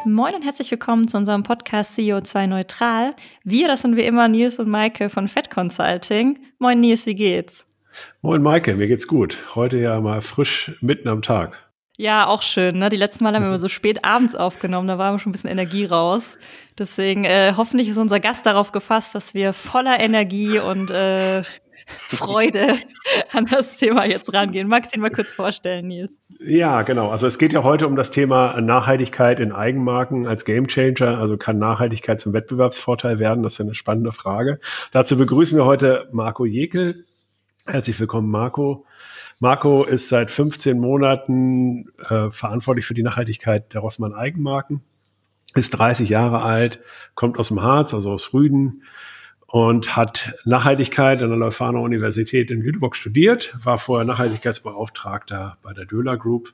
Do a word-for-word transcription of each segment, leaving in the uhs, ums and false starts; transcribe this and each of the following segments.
Moin und herzlich willkommen zu unserem Podcast C O zwei Neutral. Wir, das sind wie immer Nils und Maike von Fett Consulting. Moin Nils, wie geht's? Moin Maike, mir geht's gut. Heute ja mal frisch mitten am Tag. Ja, auch schön, ne? Die letzten Mal haben wir so spät abends aufgenommen, da war immer schon ein bisschen Energie raus. Deswegen äh, hoffentlich ist unser Gast darauf gefasst, dass wir voller Energie und äh, Freude an das Thema jetzt rangehen. Magst du ihn mal kurz vorstellen, Nils? Ja, genau. Also es geht ja heute um das Thema Nachhaltigkeit in Eigenmarken als Gamechanger. Also kann Nachhaltigkeit zum Wettbewerbsvorteil werden? Das ist ja eine spannende Frage. Dazu begrüßen wir heute Marco Jekel. Herzlich willkommen, Marco. Marco ist seit fünfzehn Monaten äh, verantwortlich für die Nachhaltigkeit der Rossmann Eigenmarken, ist dreißig Jahre alt, kommt aus dem Harz, also aus Rüden, und hat Nachhaltigkeit an der Leuphana Universität in Lüneburg studiert, war vorher Nachhaltigkeitsbeauftragter bei der Döhler Group.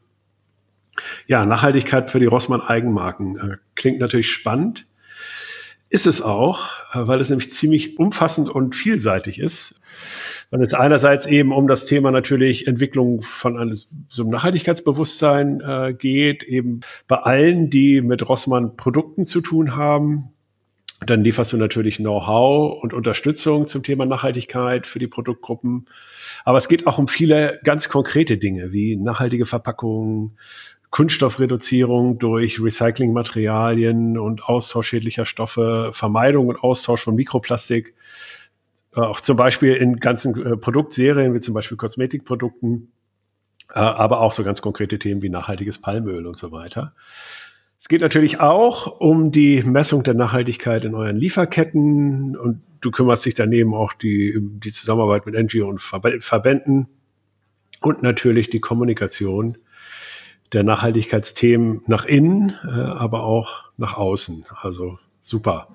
Ja, Nachhaltigkeit für die Rossmann Eigenmarken äh, klingt natürlich spannend. Ist es auch, äh, weil es nämlich ziemlich umfassend und vielseitig ist. Weil es einerseits eben um das Thema natürlich Entwicklung von einem, so einem Nachhaltigkeitsbewusstsein äh, geht, eben bei allen, die mit Rossmann Produkten zu tun haben. Dann lieferst du natürlich Know-how und Unterstützung zum Thema Nachhaltigkeit für die Produktgruppen. Aber es geht auch um viele ganz konkrete Dinge wie nachhaltige Verpackungen, Kunststoffreduzierung durch Recyclingmaterialien und Austausch schädlicher Stoffe, Vermeidung und Austausch von Mikroplastik. Auch zum Beispiel in ganzen äh, Produktserien, wie zum Beispiel Kosmetikprodukten, äh, aber auch so ganz konkrete Themen wie nachhaltiges Palmöl und so weiter. Es geht natürlich auch um die Messung der Nachhaltigkeit in euren Lieferketten und du kümmerst dich daneben auch die, die Zusammenarbeit mit N G O und Verbänden und natürlich die Kommunikation der Nachhaltigkeitsthemen nach innen, äh, aber auch nach außen. Also super.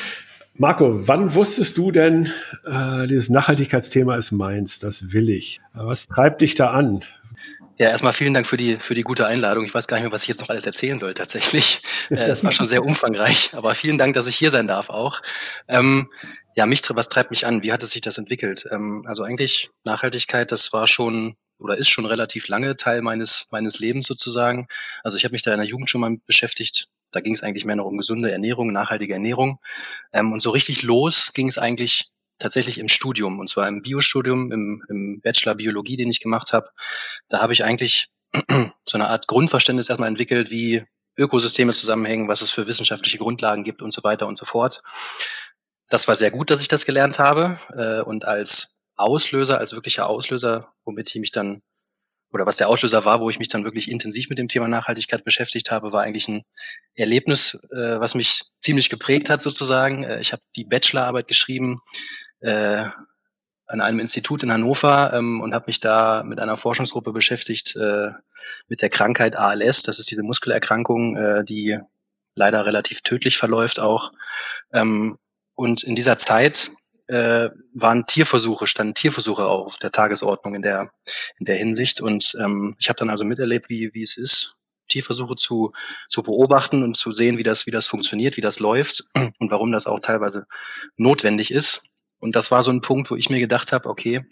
Marco, wann wusstest du denn, äh, dieses Nachhaltigkeitsthema ist meins, das will ich? Was treibt dich da an? Ja, erstmal vielen Dank für die, für die gute Einladung. Ich weiß gar nicht mehr, was ich jetzt noch alles erzählen soll tatsächlich. Äh, es war schon sehr umfangreich, aber vielen Dank, dass ich hier sein darf auch. Ähm, ja, mich, was treibt mich an? Wie hat es sich das entwickelt? Ähm, also eigentlich Nachhaltigkeit, das war schon oder ist schon relativ lange Teil meines, meines Lebens sozusagen. Also ich habe mich da in der Jugend schon mal beschäftigt. Da ging es eigentlich mehr noch um gesunde Ernährung, nachhaltige Ernährung. Ähm, und so richtig los ging es eigentlich tatsächlich im Studium, und zwar im Biostudium, im, im Bachelor Biologie, den ich gemacht habe. Da habe ich eigentlich so eine Art Grundverständnis erstmal entwickelt, wie Ökosysteme zusammenhängen, was es für wissenschaftliche Grundlagen gibt und so weiter und so fort. Das war sehr gut, dass ich das gelernt habe. Äh, und als Auslöser, als wirklicher Auslöser, womit ich mich dann, oder was der Auslöser war, wo ich mich dann wirklich intensiv mit dem Thema Nachhaltigkeit beschäftigt habe, war eigentlich ein Erlebnis, äh, was mich ziemlich geprägt hat sozusagen. Äh, ich habe die Bachelorarbeit geschrieben, äh, an einem Institut in Hannover ähm, und habe mich da mit einer Forschungsgruppe beschäftigt äh, mit der Krankheit A L S. Das ist diese Muskelerkrankung, äh, die leider relativ tödlich verläuft auch. Ähm, und in dieser Zeit äh, waren Tierversuche, standen Tierversuche auch auf der Tagesordnung in der in der Hinsicht. Und ähm, ich habe dann also miterlebt, wie wie es ist, Tierversuche zu zu beobachten und zu sehen, wie das wie das funktioniert, wie das läuft und warum das auch teilweise notwendig ist. Und das war so ein Punkt, wo ich mir gedacht habe, okay,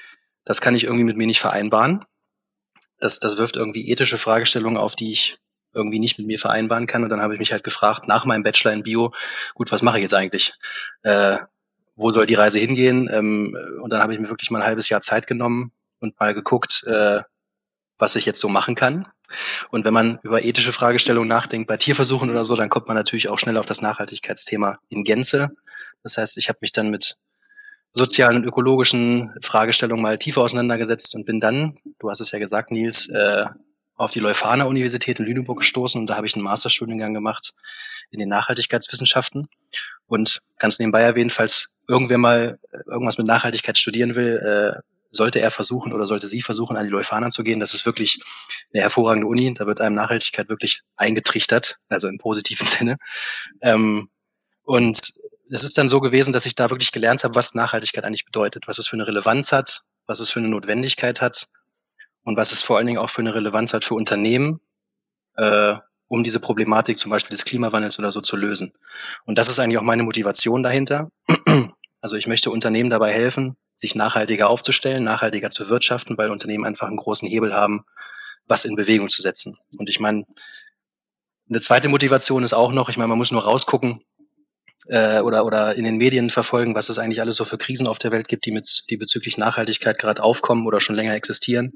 das kann ich irgendwie mit mir nicht vereinbaren. Das, das wirft irgendwie ethische Fragestellungen auf, die ich irgendwie nicht mit mir vereinbaren kann. Und dann habe ich mich halt gefragt, nach meinem Bachelor in Bio, gut, was mache ich jetzt eigentlich? Äh, wo soll die Reise hingehen? Ähm, und dann habe ich mir wirklich mal ein halbes Jahr Zeit genommen und mal geguckt, äh, was ich jetzt so machen kann. Und wenn man über ethische Fragestellungen nachdenkt, bei Tierversuchen oder so, dann kommt man natürlich auch schnell auf das Nachhaltigkeitsthema in Gänze. Das heißt, ich habe mich dann mit sozialen und ökologischen Fragestellungen mal tiefer auseinandergesetzt und bin dann, du hast es ja gesagt, Nils, äh, auf die Leuphana Universität in Lüneburg gestoßen und da habe ich einen Masterstudiengang gemacht in den Nachhaltigkeitswissenschaften. Und ganz nebenbei erwähnt, falls irgendwer mal irgendwas mit Nachhaltigkeit studieren will, äh, sollte er versuchen oder sollte sie versuchen, an die Leuphana zu gehen. Das ist wirklich eine hervorragende Uni. Da wird einem Nachhaltigkeit wirklich eingetrichtert, also im positiven Sinne. Ähm, und es ist dann so gewesen, dass ich da wirklich gelernt habe, was Nachhaltigkeit eigentlich bedeutet, was es für eine Relevanz hat, was es für eine Notwendigkeit hat und was es vor allen Dingen auch für eine Relevanz hat für Unternehmen, äh, um diese Problematik zum Beispiel des Klimawandels oder so zu lösen. Und das ist eigentlich auch meine Motivation dahinter. Also ich möchte Unternehmen dabei helfen, sich nachhaltiger aufzustellen, nachhaltiger zu wirtschaften, weil Unternehmen einfach einen großen Hebel haben, was in Bewegung zu setzen. Und ich meine, Eine zweite Motivation ist auch noch, ich meine, man muss nur rausgucken äh, oder, oder in den Medien verfolgen, was es eigentlich alles so für Krisen auf der Welt gibt, die, mit, die bezüglich Nachhaltigkeit gerade aufkommen oder schon länger existieren.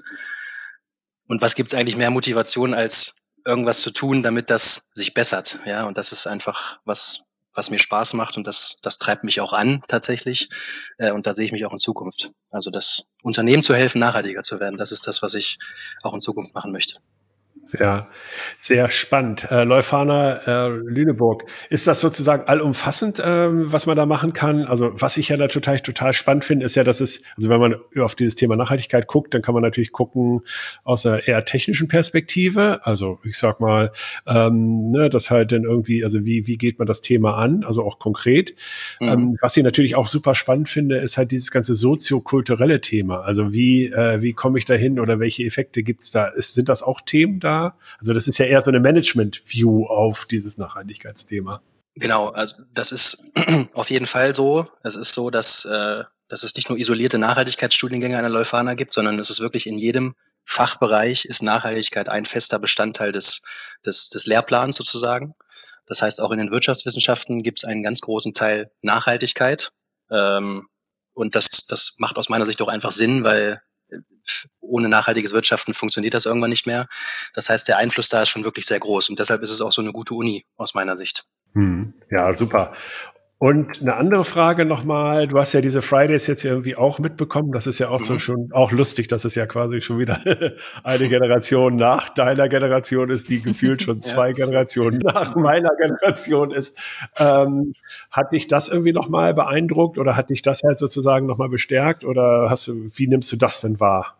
Und was gibt es eigentlich mehr Motivation, als irgendwas zu tun, damit das sich bessert? Ja, und das ist einfach was, was mir Spaß macht und das, das treibt mich auch an tatsächlich. Äh, und da sehe ich mich auch in Zukunft. Also das Unternehmen zu helfen, nachhaltiger zu werden, das ist das, was ich auch in Zukunft machen möchte. Ja, sehr spannend. Äh, Leuphana äh, Lüneburg, ist das sozusagen allumfassend, ähm, was man da machen kann? Also was ich ja da total, total spannend finde, ist ja, dass es, also wenn man auf dieses Thema Nachhaltigkeit guckt, dann kann man natürlich gucken aus einer eher technischen Perspektive. Also ich sag mal, ähm, ne, das halt dann irgendwie, also wie, wie geht man das Thema an? Also auch konkret. Mhm. Ähm, was ich natürlich auch super spannend finde, ist halt dieses ganze soziokulturelle Thema. Also wie, äh, wie komme ich da hin oder welche Effekte gibt's da? Ist, sind das auch Themen da? Also das ist ja eher so eine Management-View auf dieses Nachhaltigkeitsthema. Genau, also das ist auf jeden Fall so. Es ist so, dass, äh, dass es nicht nur isolierte Nachhaltigkeitsstudiengänge an der Leuphana gibt, sondern es ist wirklich in jedem Fachbereich ist Nachhaltigkeit ein fester Bestandteil des, des, des Lehrplans sozusagen. Das heißt, auch in den Wirtschaftswissenschaften gibt es einen ganz großen Teil Nachhaltigkeit. Ähm, und das, das macht aus meiner Sicht auch einfach Sinn, weil ohne nachhaltiges Wirtschaften funktioniert das irgendwann nicht mehr. Das heißt, der Einfluss da ist schon wirklich sehr groß und deshalb ist es auch so eine gute Uni aus meiner Sicht. Hm, ja, super. Und eine andere Frage nochmal, du hast ja diese Fridays jetzt irgendwie auch mitbekommen, das ist ja auch mhm. so schon auch lustig, dass es ja quasi schon wieder eine Generation nach deiner Generation ist, die gefühlt schon zwei ja, Generationen so. nach meiner Generation ist. Ähm, hat dich das irgendwie nochmal beeindruckt oder hat dich das halt sozusagen nochmal bestärkt oder hast du, wie nimmst du das denn wahr?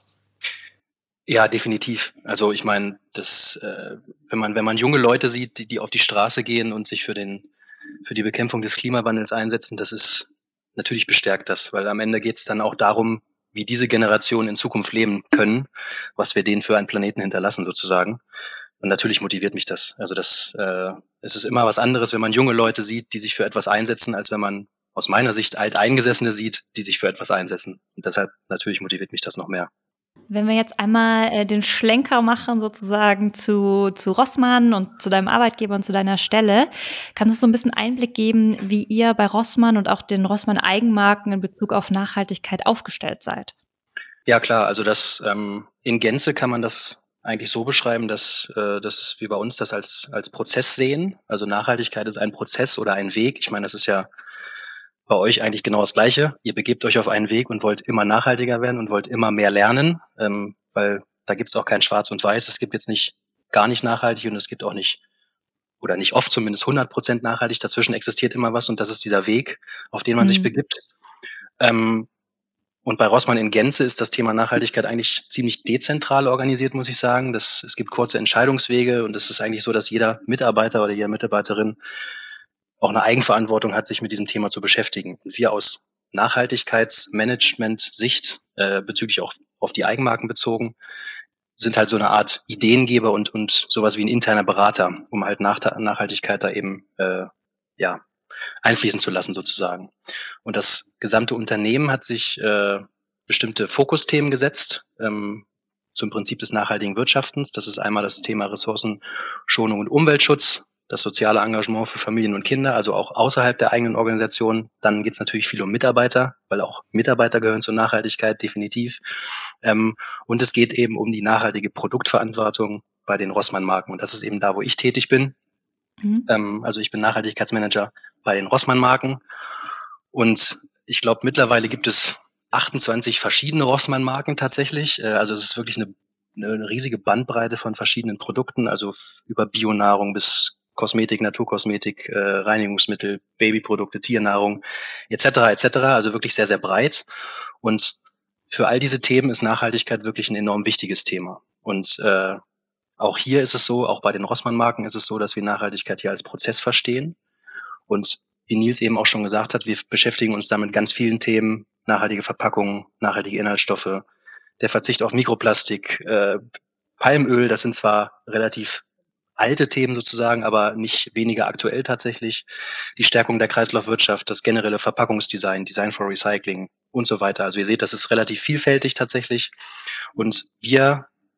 Ja, definitiv. Also ich meine, das, äh, wenn man wenn man junge Leute sieht, die, die auf die Straße gehen und sich für den für die Bekämpfung des Klimawandels einsetzen, das ist natürlich bestärkt das, weil am Ende geht es dann auch darum, wie diese Generationen in Zukunft leben können, was wir denen für einen Planeten hinterlassen sozusagen. Und natürlich motiviert mich das. Also das, äh, es ist immer was anderes, wenn man junge Leute sieht, die sich für etwas einsetzen, als wenn man aus meiner Sicht Alteingesessene sieht, die sich für etwas einsetzen. Und deshalb natürlich motiviert mich das noch mehr. Wenn wir jetzt einmal äh, den Schlenker machen sozusagen zu, zu Rossmann und zu deinem Arbeitgeber und zu deiner Stelle, kannst du so ein bisschen Einblick geben, wie ihr bei Rossmann und auch den Rossmann-Eigenmarken in Bezug auf Nachhaltigkeit aufgestellt seid? Ja klar, also das ähm, in Gänze kann man das eigentlich so beschreiben, dass äh, das ist wie bei uns das als als Prozess sehen. Also Nachhaltigkeit ist ein Prozess oder ein Weg. Ich meine, das ist ja bei euch eigentlich genau das Gleiche. Ihr begebt euch auf einen Weg und wollt immer nachhaltiger werden und wollt immer mehr lernen, ähm, weil da gibt es auch kein Schwarz und Weiß. Es gibt jetzt nicht gar nicht nachhaltig und es gibt auch nicht, oder nicht oft zumindest hundert Prozent nachhaltig. Dazwischen existiert immer was und das ist dieser Weg, auf den man mhm. sich begibt. Ähm, und bei Rossmann in Gänze ist das Thema Nachhaltigkeit eigentlich ziemlich dezentral organisiert, muss ich sagen. Das, es gibt kurze Entscheidungswege und es ist eigentlich so, dass jeder Mitarbeiter oder jede Mitarbeiterin auch eine Eigenverantwortung hat, sich mit diesem Thema zu beschäftigen. Und wir aus Nachhaltigkeitsmanagement-Sicht, äh, bezüglich auch auf die Eigenmarken bezogen, sind halt so eine Art Ideengeber und, und sowas wie ein interner Berater, um halt Nach- Nachhaltigkeit da eben äh, ja, einfließen zu lassen sozusagen. Und das gesamte Unternehmen hat sich äh, bestimmte Fokusthemen gesetzt, ähm, zum Prinzip des nachhaltigen Wirtschaftens. Das ist einmal das Thema Ressourcenschonung und Umweltschutz, das soziale Engagement für Familien und Kinder, also auch außerhalb der eigenen Organisation. Dann geht es natürlich viel um Mitarbeiter, weil auch Mitarbeiter gehören zur Nachhaltigkeit, definitiv. Ähm, und es geht eben um die nachhaltige Produktverantwortung bei den Rossmann-Marken. Und das ist eben da, wo ich tätig bin. Mhm. Ähm, also ich bin Nachhaltigkeitsmanager bei den Rossmann-Marken. Und ich glaube, mittlerweile gibt es achtundzwanzig verschiedene Rossmann-Marken tatsächlich. Äh, also es ist wirklich eine, eine riesige Bandbreite von verschiedenen Produkten, also über Bionahrung bis Kosmetik, Naturkosmetik, äh, Reinigungsmittel, Babyprodukte, Tiernahrung et cetera et cetera. Also wirklich sehr, sehr breit. Und für all diese Themen ist Nachhaltigkeit wirklich ein enorm wichtiges Thema. Und äh, auch hier ist es so, auch bei den Rossmann-Marken ist es so, dass wir Nachhaltigkeit hier als Prozess verstehen. Und wie Nils eben auch schon gesagt hat, wir beschäftigen uns damit ganz vielen Themen, nachhaltige Verpackungen, nachhaltige Inhaltsstoffe, der Verzicht auf Mikroplastik, äh, Palmöl, das sind zwar relativ alte Themen sozusagen, aber nicht weniger aktuell tatsächlich. Die Stärkung der Kreislaufwirtschaft, das generelle Verpackungsdesign, Design for Recycling und so weiter. Also ihr seht, das ist relativ vielfältig tatsächlich. Und wir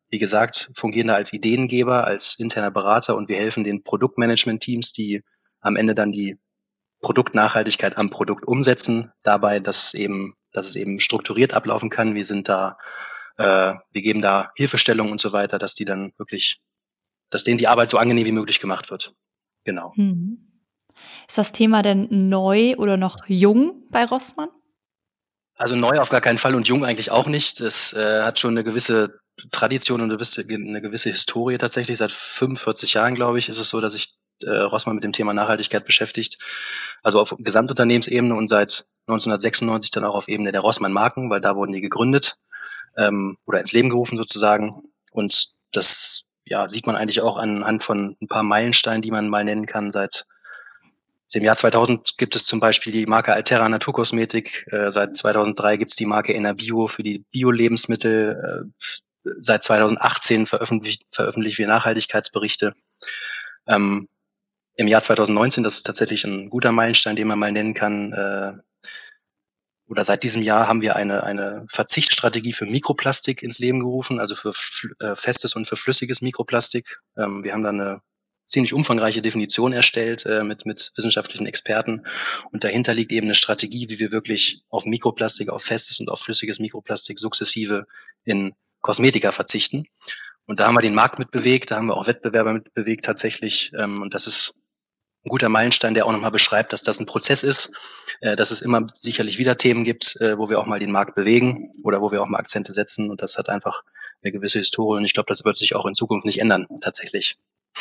wie gesagt, fungieren da als Ideengeber, als interner Berater und wir helfen den Produktmanagement-Teams, die am Ende dann die Produktnachhaltigkeit am Produkt umsetzen, dabei, dass eben, dass es eben strukturiert ablaufen kann. Wir sind da, äh, wir geben da Hilfestellung und so weiter, dass die dann wirklich, dass denen die Arbeit so angenehm wie möglich gemacht wird. Genau. Hm. Ist das Thema denn neu oder noch jung bei Rossmann? Also neu auf gar keinen Fall und jung eigentlich auch nicht. Es äh, hat schon eine gewisse Tradition und eine gewisse, eine gewisse Historie tatsächlich. Seit fünfundvierzig Jahren, glaube ich, ist es so, dass sich äh, Rossmann mit dem Thema Nachhaltigkeit beschäftigt. Also auf Gesamtunternehmensebene und seit neunzehnhundertsechsundneunzig dann auch auf Ebene der Rossmann-Marken, weil da wurden die gegründet ähm, oder ins Leben gerufen sozusagen. Und das ja, sieht man eigentlich auch anhand von ein paar Meilensteinen, die man mal nennen kann. Seit dem Jahr zweitausend gibt es zum Beispiel die Marke Alterra Naturkosmetik. Äh, seit zweitausenddrei gibt es die Marke Enerbio für die Bio-Lebensmittel. Äh, seit zweitausendachtzehn veröffentlichen veröffentlichen wir Nachhaltigkeitsberichte. Ähm, Im Jahr zweitausendneunzehn, das ist tatsächlich ein guter Meilenstein, den man mal nennen kann, äh, oder seit diesem Jahr haben wir eine, eine Verzichtsstrategie für Mikroplastik ins Leben gerufen, also für äh, festes und für flüssiges Mikroplastik. Ähm, wir haben da eine ziemlich umfangreiche Definition erstellt äh, mit, mit wissenschaftlichen Experten. Und dahinter liegt eben eine Strategie, wie wir wirklich auf Mikroplastik, auf festes und auf flüssiges Mikroplastik sukzessive in Kosmetika verzichten. Und da haben wir den Markt mitbewegt, da haben wir auch Wettbewerber mitbewegt tatsächlich. Ähm, und das ist ein guter Meilenstein, der auch nochmal beschreibt, dass das ein Prozess ist, äh, dass es immer sicherlich wieder Themen gibt, äh, wo wir auch mal den Markt bewegen oder wo wir auch mal Akzente setzen. Und das hat einfach eine gewisse Historie. Und ich glaube, das wird sich auch in Zukunft nicht ändern, tatsächlich.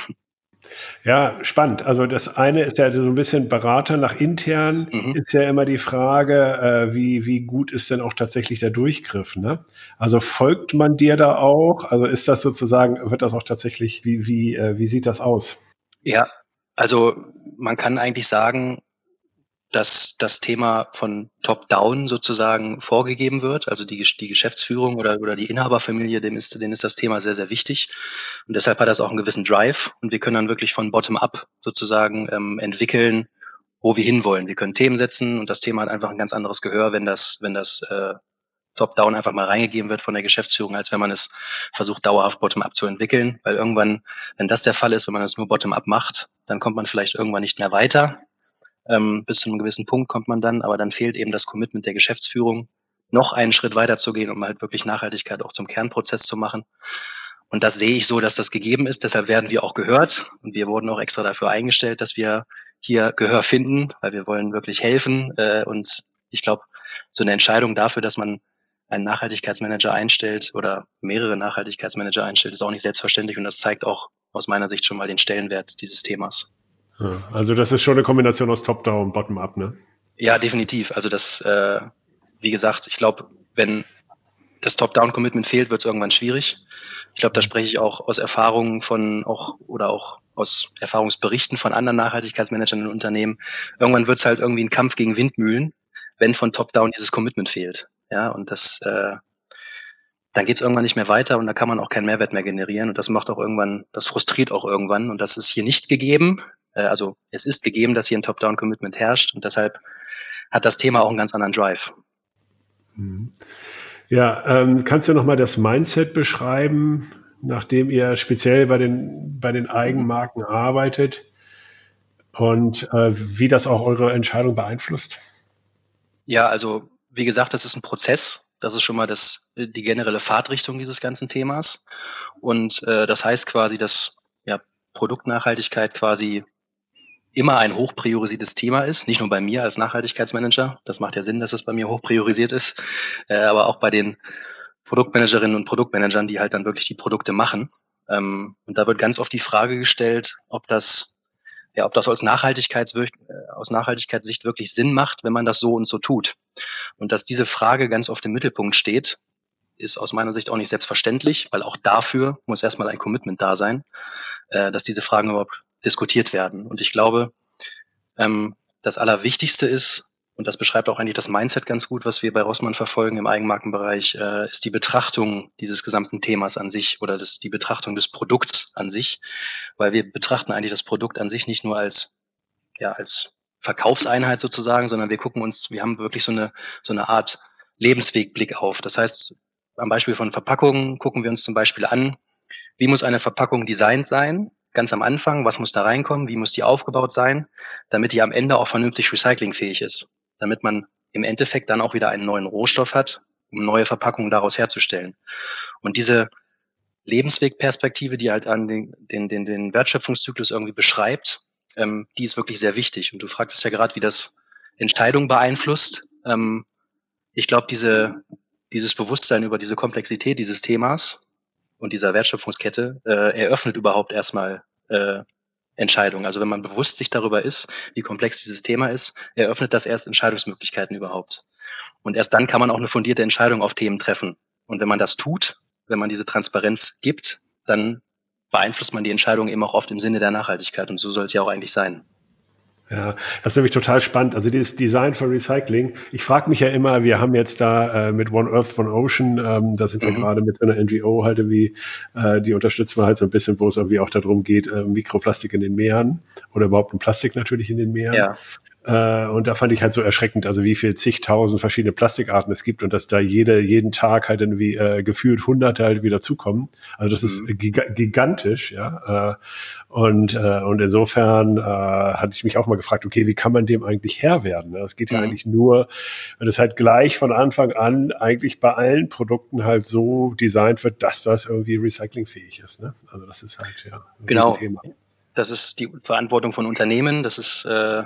Ja, spannend. Also das eine ist ja so ein bisschen Berater nach intern, mhm. ist ja immer die Frage, äh, wie, wie gut ist denn auch tatsächlich der Durchgriff, ne? Also folgt man dir da auch? Also ist das sozusagen, wird das auch tatsächlich, wie, wie, äh, wie sieht das aus? Ja, also man kann eigentlich sagen, dass das Thema von Top-Down sozusagen vorgegeben wird. Also die, die Geschäftsführung oder, oder die Inhaberfamilie, dem ist, denen ist das Thema sehr, sehr wichtig. Und deshalb hat das auch einen gewissen Drive. Und wir können dann wirklich von Bottom-up sozusagen ähm, entwickeln, wo wir hinwollen. Wir können Themen setzen und das Thema hat einfach ein ganz anderes Gehör, wenn das, wenn das äh, Top-Down einfach mal reingegeben wird von der Geschäftsführung, als wenn man es versucht, dauerhaft Bottom-up zu entwickeln. Weil irgendwann, wenn das der Fall ist, wenn man es nur Bottom-up macht, dann kommt man vielleicht irgendwann nicht mehr weiter. Ähm, bis zu einem gewissen Punkt kommt man dann, aber dann fehlt eben das Commitment der Geschäftsführung, noch einen Schritt weiter zu gehen, um halt wirklich Nachhaltigkeit auch zum Kernprozess zu machen. Und das sehe ich so, dass das gegeben ist. Deshalb werden wir auch gehört und wir wurden auch extra dafür eingestellt, dass wir hier Gehör finden, weil wir wollen wirklich helfen. Äh, und ich glaube, so eine Entscheidung dafür, dass man einen Nachhaltigkeitsmanager einstellt oder mehrere Nachhaltigkeitsmanager einstellt, ist auch nicht selbstverständlich und das zeigt auch aus meiner Sicht schon mal den Stellenwert dieses Themas. Ja, also das ist schon eine Kombination aus Top-Down und Bottom-Up, ne? Ja, definitiv. Also das, äh, wie gesagt, ich glaube, wenn das Top-Down-Commitment fehlt, wird es irgendwann schwierig. Ich glaube, da spreche ich auch aus Erfahrungen von auch oder auch aus Erfahrungsberichten von anderen Nachhaltigkeitsmanagern in Unternehmen. Irgendwann wird es halt irgendwie ein Kampf gegen Windmühlen, wenn von Top-Down dieses Commitment fehlt. Ja, und das, äh, dann geht es irgendwann nicht mehr weiter und da kann man auch keinen Mehrwert mehr generieren. Und das macht auch irgendwann, das frustriert auch irgendwann. Und das ist hier nicht gegeben. Also es ist gegeben, dass hier ein Top-Down-Commitment herrscht und deshalb hat das Thema auch einen ganz anderen Drive. Ja, ähm, kannst du nochmal das Mindset beschreiben, nachdem ihr speziell bei den, bei den Eigenmarken arbeitet und äh, wie das auch eure Entscheidung beeinflusst? Ja, also wie gesagt, das ist ein Prozess. Das ist schon mal das, die generelle Fahrtrichtung dieses ganzen Themas. Und äh, das heißt quasi, dass ja, Produktnachhaltigkeit quasi immer ein hochpriorisiertes Thema ist, nicht nur bei mir als Nachhaltigkeitsmanager, das macht ja Sinn, dass es bei mir hochpriorisiert ist, äh, aber auch bei den Produktmanagerinnen und Produktmanagern, die halt dann wirklich die Produkte machen. Ähm, und da wird ganz oft die Frage gestellt, ob das, ja, ob das aus, Nachhaltigkeits- äh, aus Nachhaltigkeitssicht wirklich Sinn macht, wenn man das so und so tut. Und dass diese Frage ganz oft im Mittelpunkt steht, ist aus meiner Sicht auch nicht selbstverständlich, weil auch dafür muss erstmal ein Commitment da sein, äh, dass diese Fragen überhaupt diskutiert werden. Und ich glaube, ähm, das Allerwichtigste ist, und das beschreibt auch eigentlich das Mindset ganz gut, was wir bei Rossmann verfolgen im Eigenmarkenbereich, äh, ist die Betrachtung dieses gesamten Themas an sich oder das, die Betrachtung des Produkts an sich, weil wir betrachten eigentlich das Produkt an sich nicht nur als, ja, als Verkaufseinheit sozusagen, sondern wir gucken uns, wir haben wirklich so eine, so eine Art Lebenswegblick auf. Das heißt, am Beispiel von Verpackungen gucken wir uns zum Beispiel an, wie muss eine Verpackung designt sein, ganz am Anfang, was muss da reinkommen, wie muss die aufgebaut sein, damit die am Ende auch vernünftig recyclingfähig ist, damit man im Endeffekt dann auch wieder einen neuen Rohstoff hat, um neue Verpackungen daraus herzustellen. Und diese Lebenswegperspektive, die halt an den, den, den, den Wertschöpfungszyklus irgendwie beschreibt, ähm, die ist wirklich sehr wichtig. Und du fragtest ja gerade, wie das Entscheidungen beeinflusst. Ähm, ich glaube, diese, dieses Bewusstsein über diese Komplexität dieses Themas und dieser Wertschöpfungskette äh, eröffnet überhaupt erstmal äh, Entscheidungen. Also wenn man bewusst sich darüber ist, wie komplex dieses Thema ist, eröffnet das erst Entscheidungsmöglichkeiten überhaupt. Und erst dann kann man auch eine fundierte Entscheidung auf Themen treffen. Und wenn man das tut, wenn man diese Transparenz gibt, dann beeinflusst man die Entscheidung eben auch oft im Sinne der Nachhaltigkeit. Und so soll es ja auch eigentlich sein. Ja, das ist nämlich total spannend. Also dieses Design for Recycling. Ich frage mich ja immer, wir haben jetzt da äh, mit One Earth, One Ocean, ähm, da sind wir mhm. gerade mit so einer N G O halt irgendwie, äh, die unterstützen wir halt so ein bisschen, wo es irgendwie auch darum geht, äh, Mikroplastik in den Meeren oder überhaupt ein Plastik natürlich in den Meeren. Ja. Äh, und da fand ich halt so erschreckend, also wie viel zigtausend verschiedene Plastikarten es gibt und dass da jede, jeden Tag halt irgendwie äh, gefühlt Hunderte halt wieder zukommen. Also das mhm. ist giga- gigantisch, ja. Äh, und, äh, und insofern äh, hatte ich mich auch mal gefragt, okay, wie kann man dem eigentlich Herr werden? Ne? Das geht ja mhm. eigentlich nur, wenn es halt gleich von Anfang an eigentlich bei allen Produkten halt so designt wird, dass das irgendwie recyclingfähig ist. Ne? Also das ist halt ja ein genau. Thema. Das ist die Verantwortung von Unternehmen, das ist äh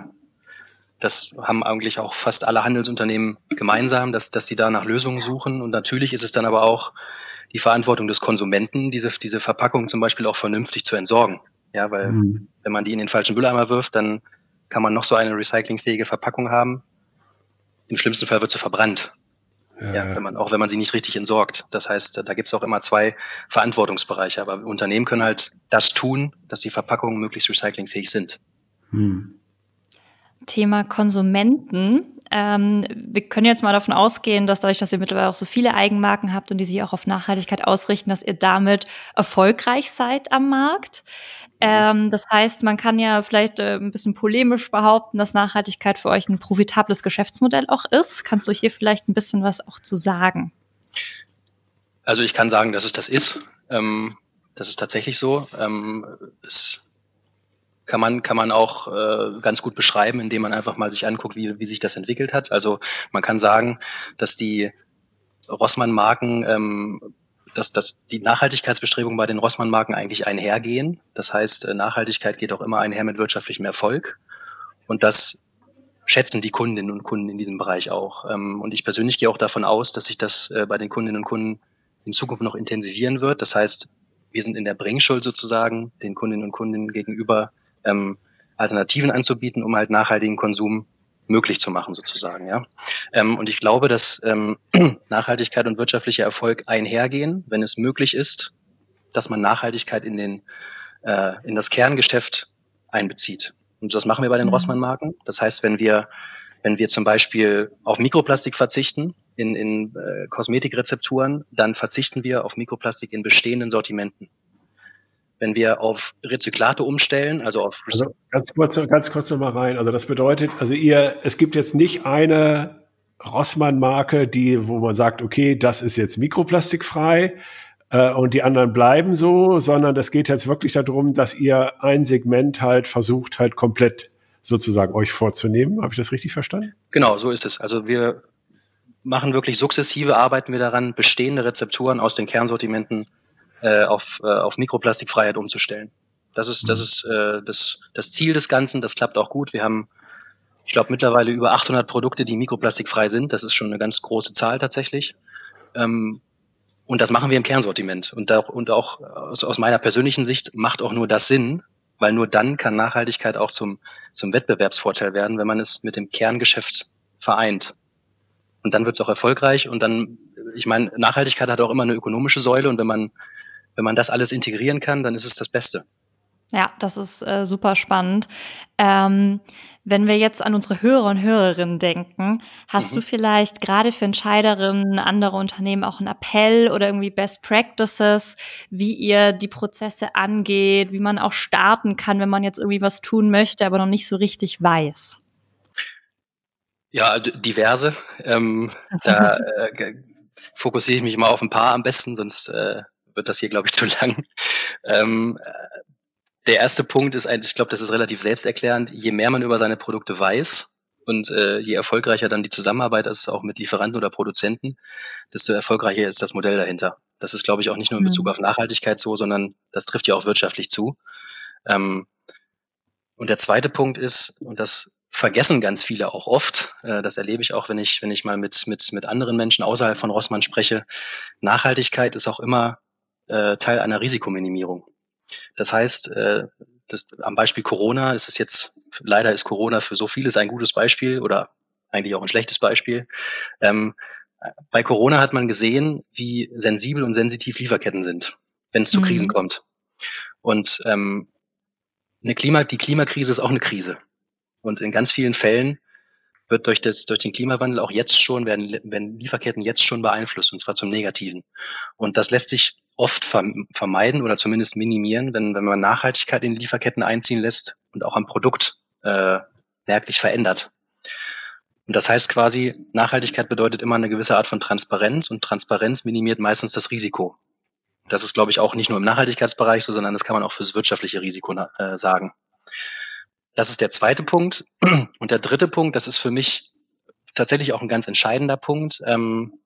Das haben eigentlich auch fast alle Handelsunternehmen gemeinsam, dass, dass sie da nach Lösungen suchen. Und natürlich ist es dann aber auch die Verantwortung des Konsumenten, diese, diese Verpackung zum Beispiel auch vernünftig zu entsorgen. Ja, weil mhm. wenn man die in den falschen Mülleimer wirft, dann kann man noch so eine recyclingfähige Verpackung haben. Im schlimmsten Fall wird sie verbrannt. Ja, ja wenn man, auch wenn man sie nicht richtig entsorgt. Das heißt, da gibt es auch immer zwei Verantwortungsbereiche. Aber Unternehmen können halt das tun, dass die Verpackungen möglichst recyclingfähig sind. Mhm. Thema Konsumenten. Ähm, wir können jetzt mal davon ausgehen, dass dadurch, dass ihr mittlerweile auch so viele Eigenmarken habt und die sich auch auf Nachhaltigkeit ausrichten, dass ihr damit erfolgreich seid am Markt. Ähm, das heißt, man kann ja vielleicht äh, ein bisschen polemisch behaupten, dass Nachhaltigkeit für euch ein profitables Geschäftsmodell auch ist. Kannst du hier vielleicht ein bisschen was auch zu sagen? Also ich kann sagen, dass es das ist. Ähm, das ist tatsächlich so. Ähm, es kann man, kann man auch äh, ganz gut beschreiben, indem man einfach mal sich anguckt, wie, wie sich das entwickelt hat. Also man kann sagen, dass die Rossmann-Marken, ähm, dass, dass die Nachhaltigkeitsbestrebungen bei den Rossmann-Marken eigentlich einhergehen. Das heißt, Nachhaltigkeit geht auch immer einher mit wirtschaftlichem Erfolg. Und das schätzen die Kundinnen und Kunden in diesem Bereich auch. Ähm, und ich persönlich gehe auch davon aus, dass sich das äh, bei den Kundinnen und Kunden in Zukunft noch intensivieren wird. Das heißt, wir sind in der Bringschuld sozusagen den Kundinnen und Kunden gegenüber, Ähm, Alternativen anzubieten, um halt nachhaltigen Konsum möglich zu machen sozusagen. Ja. Ähm, und ich glaube, dass ähm, Nachhaltigkeit und wirtschaftlicher Erfolg einhergehen, wenn es möglich ist, dass man Nachhaltigkeit in, den, äh, in das Kerngeschäft einbezieht. Und das machen wir bei den mhm. Rossmann-Marken. Das heißt, wenn wir, wenn wir zum Beispiel auf Mikroplastik verzichten in, in äh, Kosmetikrezepturen, dann verzichten wir auf Mikroplastik in bestehenden Sortimenten. Wenn wir auf Rezyklate umstellen, also auf... Also ganz kurz, ganz kurz noch mal rein. Also das bedeutet, also ihr, es gibt jetzt nicht eine Rossmann-Marke, die, wo man sagt, okay, das ist jetzt mikroplastikfrei äh, und die anderen bleiben so, sondern das geht jetzt wirklich darum, dass ihr ein Segment halt versucht, halt komplett sozusagen euch vorzunehmen. Habe ich das richtig verstanden? Genau, so ist es. Also wir machen wirklich sukzessive, arbeiten wir daran, bestehende Rezepturen aus den Kernsortimenten auf, auf Mikroplastikfreiheit umzustellen. Das ist, das ist äh, das, das Ziel des Ganzen. Das klappt auch gut. Wir haben, ich glaube, mittlerweile über achthundert Produkte, die mikroplastikfrei sind. Das ist schon eine ganz große Zahl tatsächlich. Ähm, und das machen wir im Kernsortiment. Und auch, und auch aus, aus meiner persönlichen Sicht macht auch nur das Sinn, weil nur dann kann Nachhaltigkeit auch zum, zum Wettbewerbsvorteil werden, wenn man es mit dem Kerngeschäft vereint. Und dann wird es auch erfolgreich. Und dann, ich meine, Nachhaltigkeit hat auch immer eine ökonomische Säule. Und wenn man Wenn man das alles integrieren kann, dann ist es das Beste. Ja, das ist äh, super spannend. Ähm, wenn wir jetzt an unsere Hörer und Hörerinnen denken, hast mhm. du vielleicht gerade für Entscheiderinnen, andere Unternehmen auch einen Appell oder irgendwie Best Practices, wie ihr die Prozesse angeht, wie man auch starten kann, wenn man jetzt irgendwie was tun möchte, aber noch nicht so richtig weiß? Ja, diverse. Ähm, da äh, fokussiere ich mich mal auf ein paar am besten, sonst äh, wird das hier, glaube ich, zu lang. Ähm, der erste Punkt ist eigentlich, ich glaube, das ist relativ selbsterklärend. Je mehr man über seine Produkte weiß und äh, je erfolgreicher dann die Zusammenarbeit ist, auch mit Lieferanten oder Produzenten, desto erfolgreicher ist das Modell dahinter. Das ist, glaube ich, auch nicht nur in Bezug Mhm. auf Nachhaltigkeit so, sondern das trifft ja auch wirtschaftlich zu. Ähm, und der zweite Punkt ist, und das vergessen ganz viele auch oft, äh, das erlebe ich auch, wenn ich, wenn ich mal mit, mit, mit anderen Menschen außerhalb von Rossmann spreche, Nachhaltigkeit ist auch immer äh, Teil einer Risikominimierung. Das heißt, äh, das, am Beispiel Corona ist es jetzt, leider ist Corona für so vieles ein gutes Beispiel oder eigentlich auch ein schlechtes Beispiel. Ähm, bei Corona hat man gesehen, wie sensibel und sensitiv Lieferketten sind, wenn es zu Krisen Mhm. kommt. Und ähm, eine Klima, die Klimakrise ist auch eine Krise. Und in ganz vielen Fällen wird durch, das, durch den Klimawandel auch jetzt schon, werden, werden Lieferketten jetzt schon beeinflusst, und zwar zum Negativen. Und das lässt sich oft vermeiden oder zumindest minimieren, wenn, wenn man Nachhaltigkeit in die Lieferketten einziehen lässt und auch am Produkt äh, merklich verändert. Und das heißt quasi, Nachhaltigkeit bedeutet immer eine gewisse Art von Transparenz, und Transparenz minimiert meistens das Risiko. Das ist, glaube ich, auch nicht nur im Nachhaltigkeitsbereich so, sondern das kann man auch fürs wirtschaftliche Risiko äh, sagen. Das ist der zweite Punkt. Und der dritte Punkt, das ist für mich tatsächlich auch ein ganz entscheidender Punkt. Ähm,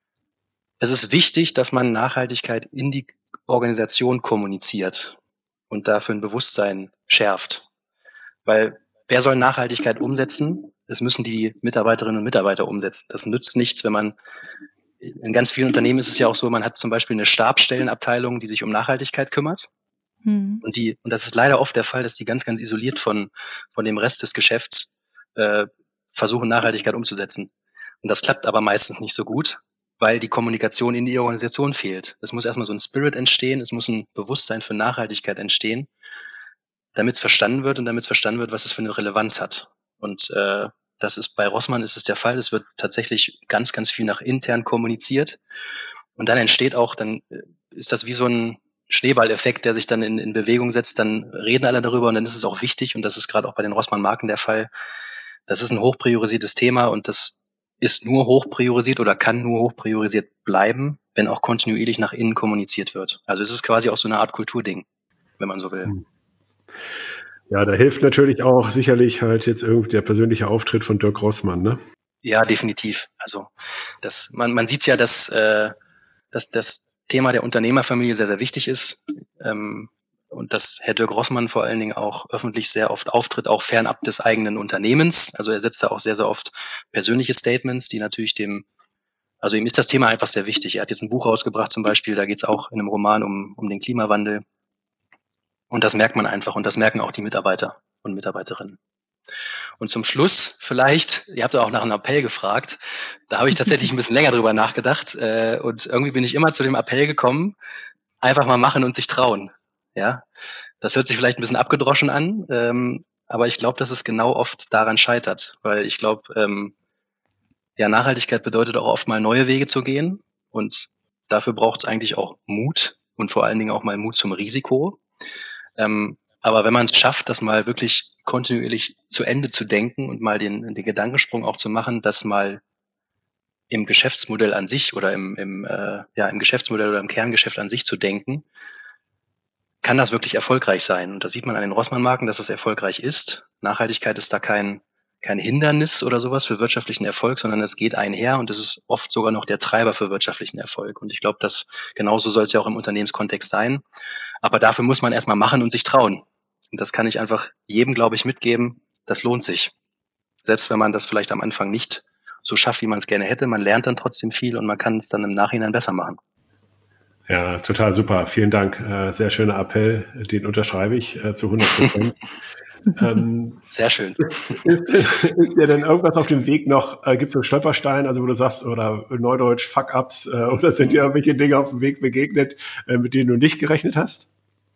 es ist wichtig, dass man Nachhaltigkeit in die Organisation kommuniziert und dafür ein Bewusstsein schärft. Weil wer soll Nachhaltigkeit umsetzen? Es müssen die Mitarbeiterinnen und Mitarbeiter umsetzen. Das nützt nichts, wenn man, in ganz vielen Unternehmen ist es ja auch so, man hat zum Beispiel eine Stabsstellenabteilung, die sich um Nachhaltigkeit kümmert. Mhm. Und die, und das ist leider oft der Fall, dass die ganz, ganz isoliert von, von dem Rest des Geschäfts äh, versuchen, Nachhaltigkeit umzusetzen. Und das klappt aber meistens nicht so gut, weil die Kommunikation in die Organisation fehlt. Es muss erstmal so ein Spirit entstehen, es muss ein Bewusstsein für Nachhaltigkeit entstehen, damit es verstanden wird und damit es verstanden wird, was es für eine Relevanz hat. Und äh, das ist bei Rossmann ist es der Fall. Es wird tatsächlich ganz, ganz viel nach intern kommuniziert. Und dann entsteht auch, dann ist das wie so ein Schneeballeffekt, der sich dann in, in Bewegung setzt. Dann reden alle darüber und dann ist es auch wichtig, und das ist gerade auch bei den Rossmann-Marken der Fall. Das ist ein hochpriorisiertes Thema, und das ist nur hochpriorisiert oder kann nur hochpriorisiert bleiben, wenn auch kontinuierlich nach innen kommuniziert wird. Also es ist quasi auch so eine Art Kulturding, wenn man so will. Hm. Ja, da hilft natürlich auch sicherlich halt jetzt irgendwie der persönliche Auftritt von Dirk Rossmann, ne? Ja, definitiv. Also das, man, man sieht ja, dass, äh, dass das Thema der Unternehmerfamilie sehr, sehr wichtig ist. Ähm, und dass Herr Dirk Rossmann vor allen Dingen auch öffentlich sehr oft auftritt, auch fernab des eigenen Unternehmens. Also er setzt da auch sehr, sehr oft persönliche Statements, die natürlich dem, also ihm ist das Thema einfach sehr wichtig. Er hat jetzt ein Buch rausgebracht zum Beispiel, da geht es auch in einem Roman um, um den Klimawandel. Und das merkt man einfach, und das merken auch die Mitarbeiter und Mitarbeiterinnen. Und zum Schluss vielleicht, ihr habt ja auch nach einem Appell gefragt, da habe ich tatsächlich ein bisschen länger drüber nachgedacht äh, und irgendwie bin ich immer zu dem Appell gekommen, einfach mal machen und sich trauen. Ja, das hört sich vielleicht ein bisschen abgedroschen an, ähm, aber ich glaube, dass es genau oft daran scheitert, weil ich glaube, ähm, ja, Nachhaltigkeit bedeutet auch oft mal neue Wege zu gehen, und dafür braucht es eigentlich auch Mut und vor allen Dingen auch mal Mut zum Risiko. Ähm, aber wenn man es schafft, das mal wirklich kontinuierlich zu Ende zu denken und mal den, den Gedankensprung auch zu machen, das mal im Geschäftsmodell an sich oder im, im, äh, ja, im Geschäftsmodell oder im Kerngeschäft an sich zu denken, kann das wirklich erfolgreich sein. Und das sieht man an den Rossmann-Marken, dass es erfolgreich ist. Nachhaltigkeit ist da kein, kein Hindernis oder sowas für wirtschaftlichen Erfolg, sondern es geht einher, und es ist oft sogar noch der Treiber für wirtschaftlichen Erfolg. Und ich glaube, dass genauso soll es ja auch im Unternehmenskontext sein. Aber dafür muss man erstmal machen und sich trauen. Und das kann ich einfach jedem, glaube ich, mitgeben. Das lohnt sich. Selbst wenn man das vielleicht am Anfang nicht so schafft, wie man es gerne hätte, man lernt dann trotzdem viel und man kann es dann im Nachhinein besser machen. Ja, total super. Vielen Dank. Äh, sehr schöner Appell. Den unterschreibe ich äh, zu hundert Prozent. ähm, Sehr schön. Ist, ist, ist dir denn irgendwas auf dem Weg noch, äh, gibt es so einen Stolperstein, also wo du sagst, oder Neudeutsch, Fuck-Ups, äh, oder sind dir irgendwelche Dinge auf dem Weg begegnet, äh, mit denen du nicht gerechnet hast?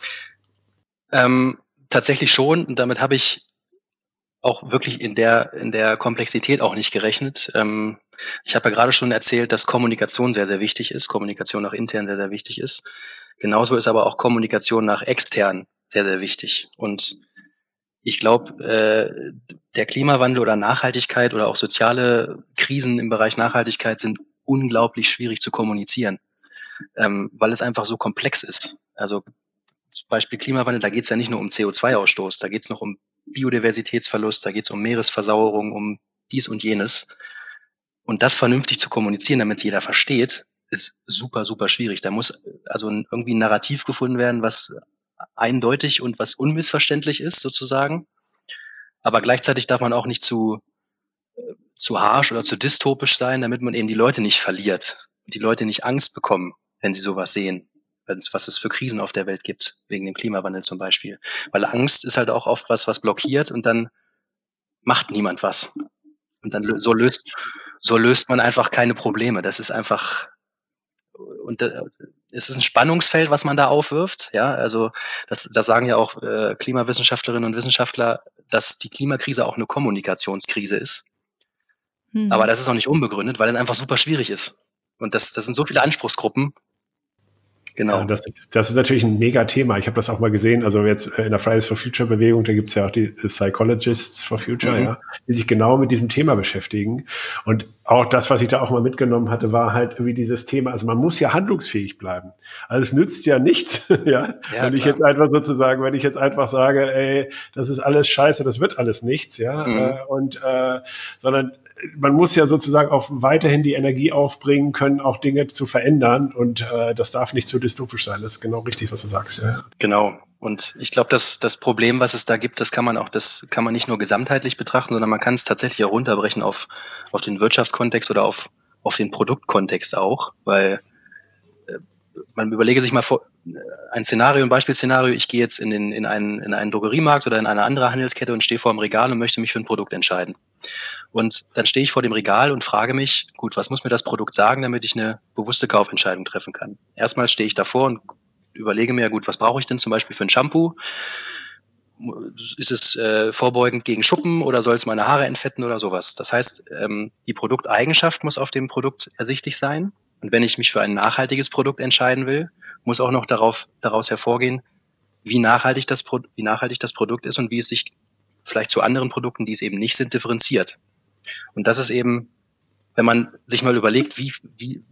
Ähm, tatsächlich schon. Und damit habe ich auch wirklich in der, in der Komplexität auch nicht gerechnet. Ähm, ich habe ja gerade schon erzählt, dass Kommunikation sehr, sehr wichtig ist. Kommunikation nach intern sehr, sehr wichtig ist. Genauso ist aber auch Kommunikation nach extern sehr, sehr wichtig. Und ich glaube, äh, der Klimawandel oder Nachhaltigkeit oder auch soziale Krisen im Bereich Nachhaltigkeit sind unglaublich schwierig zu kommunizieren, ähm, weil es einfach so komplex ist. Also zum Beispiel Klimawandel, da geht es ja nicht nur um C O zwei Ausstoß, da geht es noch um Biodiversitätsverlust, da geht es um Meeresversauerung, um dies und jenes. Und das vernünftig zu kommunizieren, damit es jeder versteht, ist super, super schwierig. Da muss also irgendwie ein Narrativ gefunden werden, was eindeutig und was unmissverständlich ist, sozusagen. Aber gleichzeitig darf man auch nicht zu, zu harsch oder zu dystopisch sein, damit man eben die Leute nicht verliert und die Leute nicht Angst bekommen, wenn sie sowas sehen, was es für Krisen auf der Welt gibt, wegen dem Klimawandel zum Beispiel. Weil Angst ist halt auch oft was, was blockiert und dann macht niemand was. Und dann so löst, so löst man einfach keine Probleme. Das ist einfach, und äh, es ist ein Spannungsfeld, was man da aufwirft. Ja, also das, das sagen ja auch äh, Klimawissenschaftlerinnen und Wissenschaftler, dass die Klimakrise auch eine Kommunikationskrise ist. Hm. Aber das ist auch nicht unbegründet, weil es einfach super schwierig ist. Und das, das sind so viele Anspruchsgruppen. Genau. Ja, das, ist, das ist natürlich ein Mega-Thema. Ich habe das auch mal gesehen, also jetzt in der Fridays for Future-Bewegung, da gibt's ja auch die Psychologists for Future, mhm. ja, die sich genau mit diesem Thema beschäftigen. Und auch das, was ich da auch mal mitgenommen hatte, war halt irgendwie dieses Thema, also man muss ja handlungsfähig bleiben. Also es nützt ja nichts, ja, ja wenn ich jetzt einfach sozusagen, wenn ich jetzt einfach sage, ey, das ist alles scheiße, das wird alles nichts, ja, mhm. äh, und äh, sondern man muss ja sozusagen auch weiterhin die Energie aufbringen können, auch Dinge zu verändern. Und äh, das darf nicht zu dystopisch sein. Das ist genau richtig, was du sagst. Ja. Genau. Und ich glaube, dass das Problem, was es da gibt, das kann man auch, das kann man nicht nur gesamtheitlich betrachten, sondern man kann es tatsächlich auch runterbrechen auf, auf den Wirtschaftskontext oder auf, auf den Produktkontext auch. Weil äh, man überlege sich mal vor, ein Szenario, ein Beispielszenario, ich gehe jetzt in, den, in, einen, in einen Drogeriemarkt oder in eine andere Handelskette und stehe vor dem Regal und möchte mich für ein Produkt entscheiden. Und dann stehe ich vor dem Regal und frage mich, gut, was muss mir das Produkt sagen, damit ich eine bewusste Kaufentscheidung treffen kann? Erstmal stehe ich davor und überlege mir, gut, was brauche ich denn zum Beispiel für ein Shampoo? Ist es äh, vorbeugend gegen Schuppen oder soll es meine Haare entfetten oder sowas? Das heißt, ähm, die Produkteigenschaft muss auf dem Produkt ersichtlich sein. Und wenn ich mich für ein nachhaltiges Produkt entscheiden will, muss auch noch darauf, daraus hervorgehen, wie nachhaltig das, Pro- wie nachhaltig das Produkt ist und wie es sich vielleicht zu anderen Produkten, die es eben nicht sind, differenziert. Und das ist eben, wenn man sich mal überlegt, wie, wie,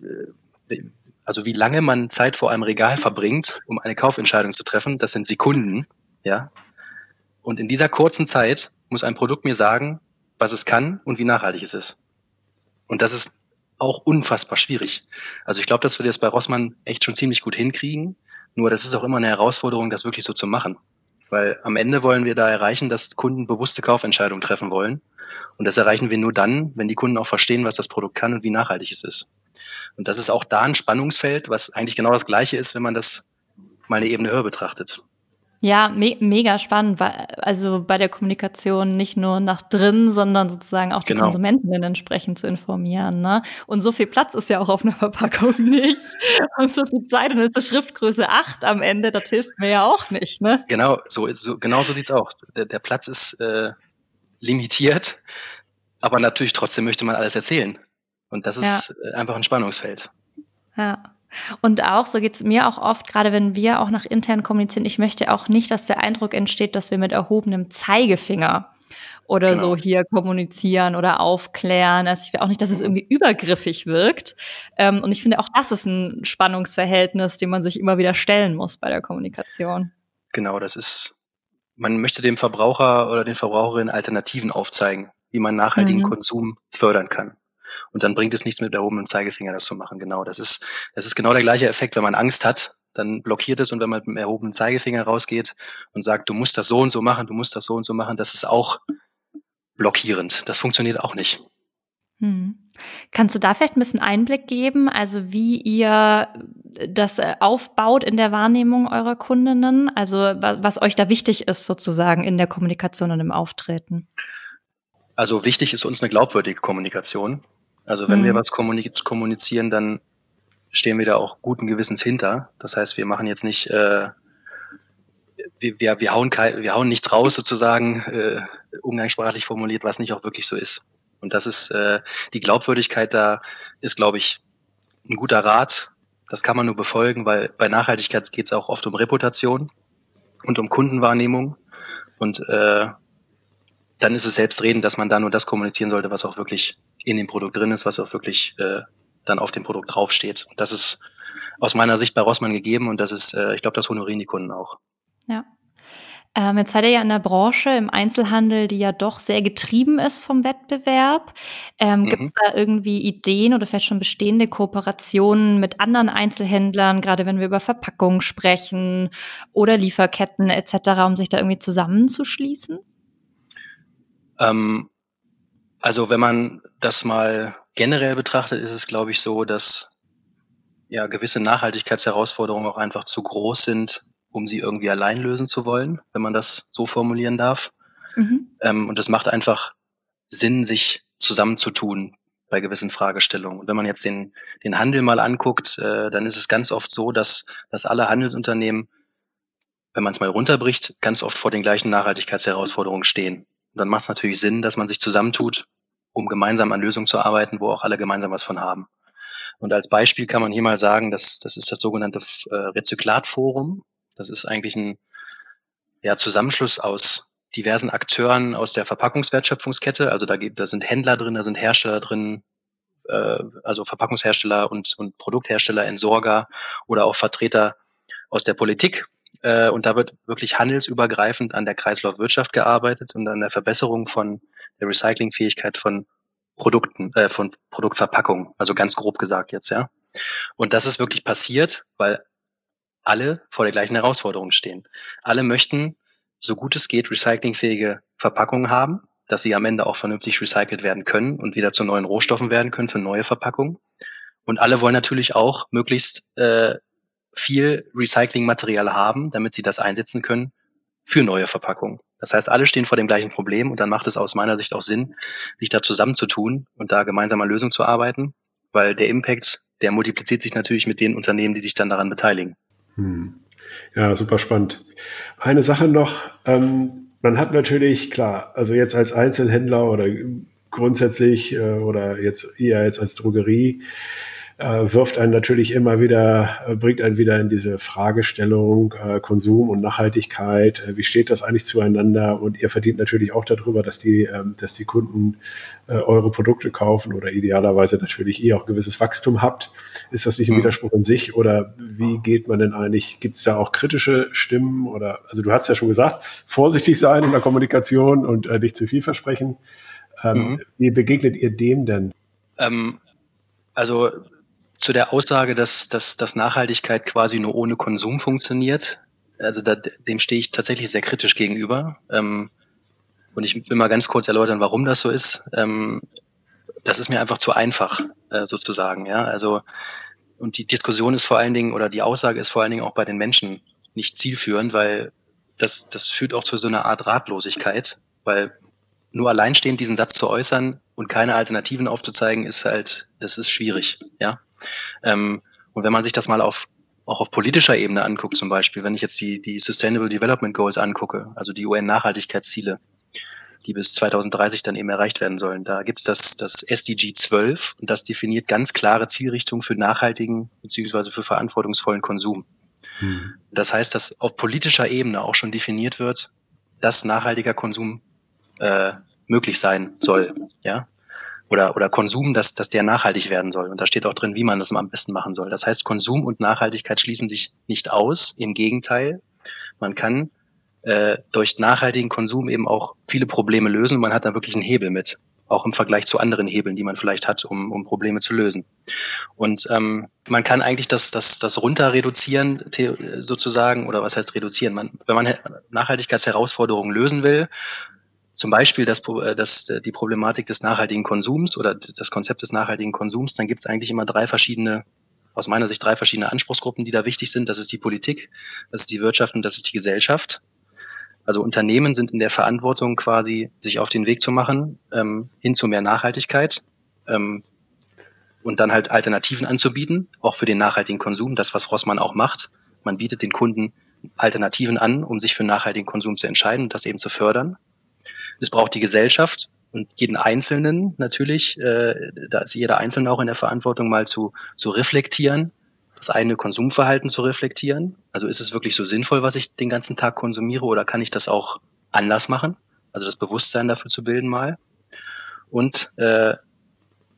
also wie lange man Zeit vor einem Regal verbringt, um eine Kaufentscheidung zu treffen, das sind Sekunden, ja. Und in dieser kurzen Zeit muss ein Produkt mir sagen, was es kann und wie nachhaltig es ist. Und das ist auch unfassbar schwierig. Also ich glaube, dass wir das bei Rossmann echt schon ziemlich gut hinkriegen. Nur das ist auch immer eine Herausforderung, das wirklich so zu machen. Weil am Ende wollen wir da erreichen, dass Kunden bewusste Kaufentscheidungen treffen wollen. Und das erreichen wir nur dann, wenn die Kunden auch verstehen, was das Produkt kann und wie nachhaltig es ist. Und das ist auch da ein Spannungsfeld, was eigentlich genau das Gleiche ist, wenn man das mal eine Ebene höher betrachtet. Ja, me- mega spannend, weil also bei der Kommunikation nicht nur nach drin, sondern sozusagen auch die Genau. Konsumentinnen entsprechend zu informieren, ne? Und so viel Platz ist ja auch auf einer Verpackung nicht. Und so viel Zeit, und dann ist die Schriftgröße acht am Ende, das hilft mir ja auch nicht, ne? Genau, so, ist, so, genau so sieht's auch. Der, der Platz ist äh, limitiert, aber natürlich trotzdem möchte man alles erzählen. Und das ist ja. einfach ein Spannungsfeld. Ja. Und auch, so geht's mir auch oft, gerade wenn wir auch nach intern kommunizieren, ich möchte auch nicht, dass der Eindruck entsteht, dass wir mit erhobenem Zeigefinger oder genau. so hier kommunizieren oder aufklären. Also ich will auch nicht, dass es irgendwie übergriffig wirkt. Und ich finde, auch das ist ein Spannungsverhältnis, dem man sich immer wieder stellen muss bei der Kommunikation. Genau, das ist, man möchte dem Verbraucher oder den Verbraucherinnen Alternativen aufzeigen, wie man nachhaltigen mhm. Konsum fördern kann. Und dann bringt es nichts mit erhobenem Zeigefinger, das zu machen. Genau, das ist, das ist genau der gleiche Effekt, wenn man Angst hat, dann blockiert es. Und wenn man mit dem erhobenen Zeigefinger rausgeht und sagt, du musst das so und so machen, du musst das so und so machen, das ist auch blockierend. Das funktioniert auch nicht. Hm. Kannst du da vielleicht ein bisschen Einblick geben, also wie ihr das aufbaut in der Wahrnehmung eurer Kundinnen? Also was euch da wichtig ist sozusagen in der Kommunikation und im Auftreten? Also wichtig ist uns eine glaubwürdige Kommunikation. Also wenn mhm. wir was kommunizieren, dann stehen wir da auch guten Gewissens hinter. Das heißt, wir machen jetzt nicht, äh, wir, wir, wir, hauen kein, wir hauen nichts raus sozusagen, äh, umgangssprachlich formuliert, was nicht auch wirklich so ist. Und das ist, äh, die Glaubwürdigkeit da ist, glaube ich, ein guter Rat. Das kann man nur befolgen, weil bei Nachhaltigkeit geht es auch oft um Reputation und um Kundenwahrnehmung. Und äh, dann ist es selbstredend, dass man da nur das kommunizieren sollte, was auch wirklich in dem Produkt drin ist, was auch wirklich äh, dann auf dem Produkt draufsteht. Das ist aus meiner Sicht bei Rossmann gegeben und das ist, äh, ich glaube, das honorieren die Kunden auch. Ja. Ähm, jetzt seid ihr ja in der Branche im Einzelhandel, die ja doch sehr getrieben ist vom Wettbewerb. Ähm, Mhm. Gibt es da irgendwie Ideen oder vielleicht schon bestehende Kooperationen mit anderen Einzelhändlern, gerade wenn wir über Verpackungen sprechen oder Lieferketten et cetera, um sich da irgendwie zusammenzuschließen? Ähm, also wenn man das mal generell betrachtet, ist es, glaube ich, so, dass ja gewisse Nachhaltigkeitsherausforderungen auch einfach zu groß sind, um sie irgendwie allein lösen zu wollen, wenn man das so formulieren darf. Mhm. Ähm, und es macht einfach Sinn, sich zusammenzutun bei gewissen Fragestellungen. Und wenn man jetzt den, den Handel mal anguckt, äh, dann ist es ganz oft so, dass, dass alle Handelsunternehmen, wenn man es mal runterbricht, ganz oft vor den gleichen Nachhaltigkeitsherausforderungen stehen. Und dann macht es natürlich Sinn, dass man sich zusammentut, um gemeinsam an Lösungen zu arbeiten, wo auch alle gemeinsam was von haben. Und als Beispiel kann man hier mal sagen, dass das ist das sogenannte äh, Rezyklatforum. Das ist eigentlich ein ja, Zusammenschluss aus diversen Akteuren aus der Verpackungswertschöpfungskette. Also da, geht, da sind Händler drin, da sind Hersteller drin, äh, also Verpackungshersteller und, und Produkthersteller, Entsorger oder auch Vertreter aus der Politik. Äh, und da wird wirklich handelsübergreifend an der Kreislaufwirtschaft gearbeitet und an der Verbesserung von der Recyclingfähigkeit von Produkten, äh, von Produktverpackungen, also ganz grob gesagt jetzt, ja. Und das ist wirklich passiert, weil alle vor der gleichen Herausforderung stehen. Alle möchten, so gut es geht, recyclingfähige Verpackungen haben, dass sie am Ende auch vernünftig recycelt werden können und wieder zu neuen Rohstoffen werden können für neue Verpackungen. Und alle wollen natürlich auch möglichst äh, viel Recyclingmaterial haben, damit sie das einsetzen können für neue Verpackungen. Das heißt, alle stehen vor dem gleichen Problem und dann macht es aus meiner Sicht auch Sinn, sich da zusammenzutun und da gemeinsam an Lösungen zu arbeiten, weil der Impact, der multipliziert sich natürlich mit den Unternehmen, die sich dann daran beteiligen. Hm. Ja, super spannend. Eine Sache noch, ähm, man hat natürlich, klar, also jetzt als Einzelhändler oder grundsätzlich äh, oder jetzt eher jetzt als Drogerie, äh, wirft einen natürlich immer wieder, äh, bringt einen wieder in diese Fragestellung äh, Konsum und Nachhaltigkeit. Äh, wie steht das eigentlich zueinander? Und ihr verdient natürlich auch darüber, dass die, ähm, dass die Kunden äh, eure Produkte kaufen oder idealerweise natürlich ihr auch gewisses Wachstum habt. Ist das nicht ein Widerspruch in sich? Oder wie geht man denn eigentlich? Gibt es da auch kritische Stimmen? Oder, also du hast ja schon gesagt, vorsichtig sein in der Kommunikation und äh, nicht zu viel versprechen. Ähm, mhm. Wie begegnet ihr dem denn? Ähm, also zu der Aussage, dass, dass, dass Nachhaltigkeit quasi nur ohne Konsum funktioniert, also da, dem stehe ich tatsächlich sehr kritisch gegenüber. Ähm, und ich will mal ganz kurz erläutern, warum das so ist. Ähm, das ist mir einfach zu einfach, äh, sozusagen. Ja, also und die Diskussion ist vor allen Dingen oder die Aussage ist vor allen Dingen auch bei den Menschen nicht zielführend, weil das, das führt auch zu so einer Art Ratlosigkeit, weil nur alleinstehend diesen Satz zu äußern und keine Alternativen aufzuzeigen, ist halt, das ist schwierig, ja. Ähm, und wenn man sich das mal auf, auch auf politischer Ebene anguckt, zum Beispiel, wenn ich jetzt die, die Sustainable Development Goals angucke, also die U N-Nachhaltigkeitsziele, die bis zwanzig dreißig dann eben erreicht werden sollen, da gibt es das, das S D G zwölf und das definiert ganz klare Zielrichtungen für nachhaltigen bzw. für verantwortungsvollen Konsum. Hm. Das heißt, dass auf politischer Ebene auch schon definiert wird, dass nachhaltiger Konsum äh, möglich sein soll, ja. Oder, oder Konsum, dass, dass der nachhaltig werden soll. Und da steht auch drin, wie man das am besten machen soll. Das heißt, Konsum und Nachhaltigkeit schließen sich nicht aus. Im Gegenteil, man kann äh, durch nachhaltigen Konsum eben auch viele Probleme lösen und man hat da wirklich einen Hebel mit. Auch im Vergleich zu anderen Hebeln, die man vielleicht hat, um, um Probleme zu lösen. Und ähm, man kann eigentlich das, das, das runter reduzieren, sozusagen, oder was heißt reduzieren? Man, wenn man Nachhaltigkeitsherausforderungen lösen will, zum Beispiel das, das, die Problematik des nachhaltigen Konsums oder das Konzept des nachhaltigen Konsums, dann gibt es eigentlich immer drei verschiedene, aus meiner Sicht drei verschiedene Anspruchsgruppen, die da wichtig sind. Das ist die Politik, das ist die Wirtschaft und das ist die Gesellschaft. Also Unternehmen sind in der Verantwortung quasi, sich auf den Weg zu machen, ähm, hin zu mehr Nachhaltigkeit ähm, und dann halt Alternativen anzubieten, auch für den nachhaltigen Konsum, das, was Rossmann auch macht. Man bietet den Kunden Alternativen an, um sich für nachhaltigen Konsum zu entscheiden und das eben zu fördern. Es braucht die Gesellschaft und jeden Einzelnen natürlich, äh, da ist jeder Einzelne auch in der Verantwortung, mal zu, zu reflektieren, das eigene Konsumverhalten zu reflektieren. Also ist es wirklich so sinnvoll, was ich den ganzen Tag konsumiere, oder kann ich das auch anders machen? Also das Bewusstsein dafür zu bilden mal. Und äh,